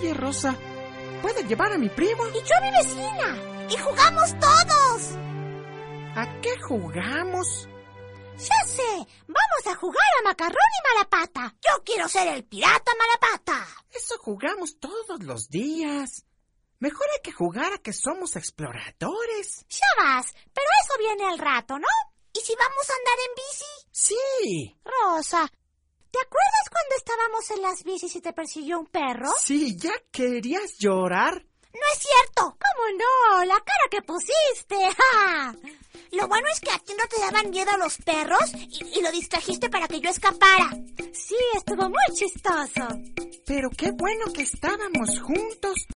Oye, Rosa, ¿puedes llevar a mi primo? Y yo a mi vecina. Y jugamos todos. ¿A qué jugamos? Ya sé, vamos a jugar a Macarrón y Malapata. Yo quiero ser el pirata Malapata. Eso jugamos todos los días. Mejor hay que jugar a que somos exploradores. Ya vas, pero eso viene al rato, ¿no? ¿Y si vamos a andar en bici? Sí. Rosa, ¿te acuerdas cuando estábamos en las bicis y te persiguió un perro? Sí, ¿ya querías llorar? No es cierto. ¿Cómo no? La cara que pusiste. ¡Ja! Lo bueno es que a ti no te daban miedo los perros y lo distrajiste para que yo escapara. Sí, estuvo muy chistoso. Pero qué bueno que estábamos juntos.